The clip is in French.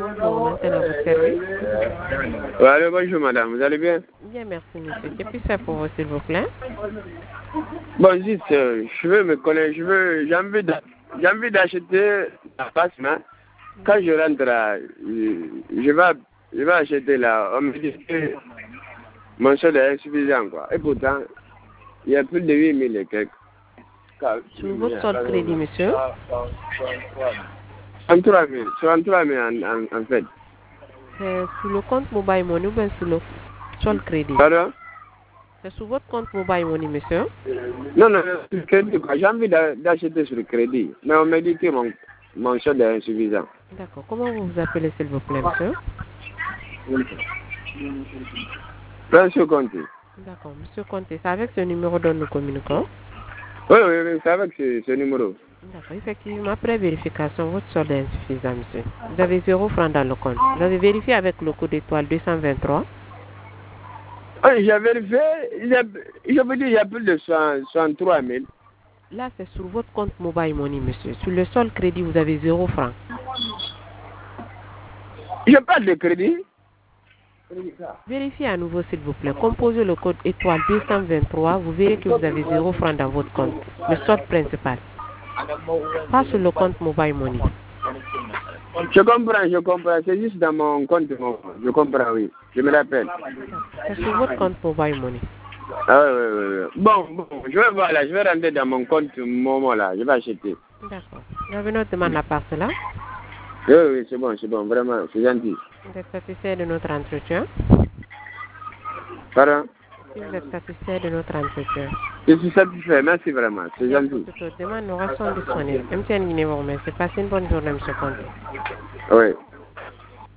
Bonjour, maintenant votre service. Ouais, allô, bonjour madame, vous allez bien? Bien, merci monsieur. Que puis-je faire pour vous, s'il vous plaît? Bon, juste, je veux me connaître, j'ai envie d'acheter la passe, mais quand je rentre là, je vais acheter là, on me dit que mon solde est insuffisant, quoi. Et pourtant, il y a plus de 8 000 et quelques. Sur votre solde crédit, monsieur? 63 000 en fait. C'est sur le compte Mobile Money ou bien sur le solde crédit? Pardon? C'est sur votre compte Mobile Money, monsieur? Non, non, sur le crédit, quoi. J'ai envie d'acheter sur le crédit, mais on me dit que mon solde est insuffisant. D'accord. Comment vous vous appelez, s'il vous plaît, monsieur? Monsieur Conti. D'accord. Monsieur Conté, c'est avec ce numéro dont nous communiquons? Oui, c'est avec ce numéro. D'accord. Effectivement, après vérification, votre solde est insuffisant, monsieur. Vous avez 0 francs dans le compte. Vous avez vérifié avec le code étoile 223? Oui, j'ai vérifié, je veux dire, il y a plus de 63 000. Là, c'est sur votre compte Mobile Money, monsieur. Sur le solde crédit, vous avez 0 francs. Je parle de crédit. Vérifiez à nouveau, s'il vous plaît. Composez le code étoile 223. Vous verrez que vous avez 0 francs dans votre compte. Le solde principal. Pas sur le compte Mobile Money. Je comprends. C'est juste dans mon compte. Je comprends, oui. Je me rappelle. C'est sur votre compte Mobile Money. Ah oui. Bon, je vais voir là. Je vais rentrer dans mon compte Momo là. Je vais acheter. D'accord. Vous avez notre demande à part cela? Oui, c'est bon. Vraiment, c'est gentil. Vous êtes satisfait de notre entretien? Pardon? Si vous êtes satisfait de notre entretien. Je suis satisfait. Merci vraiment. C'est gentil. Toute autre demande, nous restons disponibles. MTN Guinée vous remercie. Passez une bonne journée, M. Conté. Oui.